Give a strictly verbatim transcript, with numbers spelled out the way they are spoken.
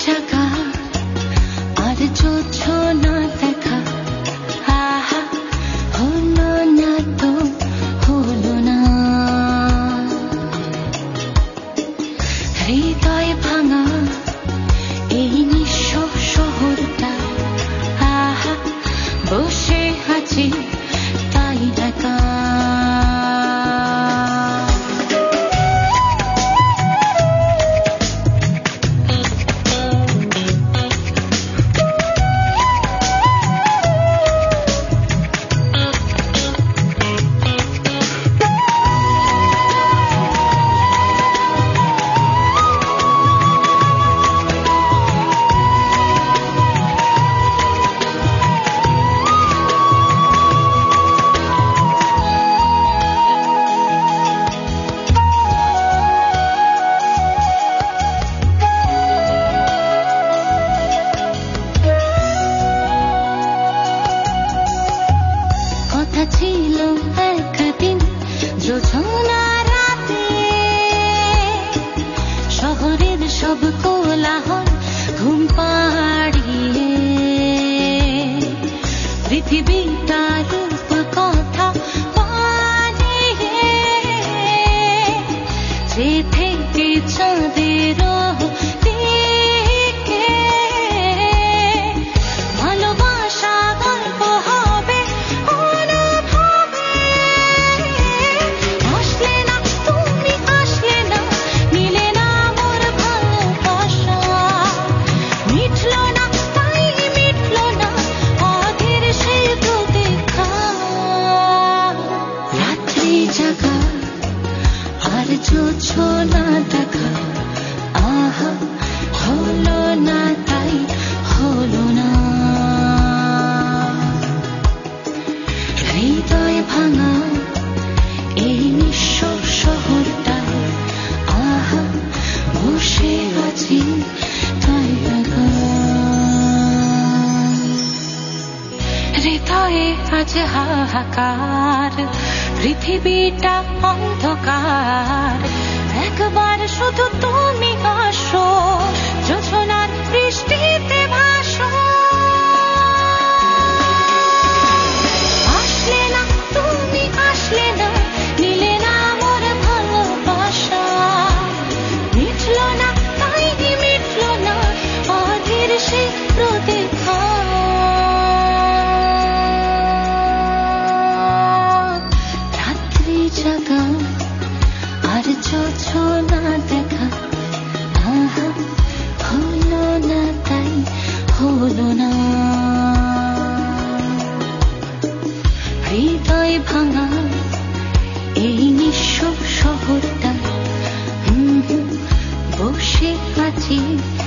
জাগা আর চোছো না দেখা আহা হলো না তো হলো না হৃদয় ভাঙা এই নিঃস্ব শহরটা আহা বসে আছি তাই একা ছিল একদিন জোছনা রাতে শহরের সব কোলাহল ঘুম পাড়িয়ে পৃথিবীটার কথা পালিয়ে যে থেকে চাঁদের দিকে ভালোবাসা গল্প হবে চোছো না দেখা আহা হলো না তাই হলো না হৃদয় ভাঙা এই নিঃস্ব শহরটা আহা বসে আছি তাই একা হৃদয়ে আজ হাহাকার পৃথিবীটা অন্ধকার একবার শুধু তুমি আসো জোছনার বৃষ্টিতে ভাসো আসলে না তুমি আসলে না নিলে না মোর ভালোবাসা মিটলো না তাই মিটলো না অধীর সেই প্রতীক্ষা জাগা আর চোছো না দেখা আহা হলো না তাই হলো না হৃদয় ভাঙা এই নিঃস্ব শহরটা বসে আছি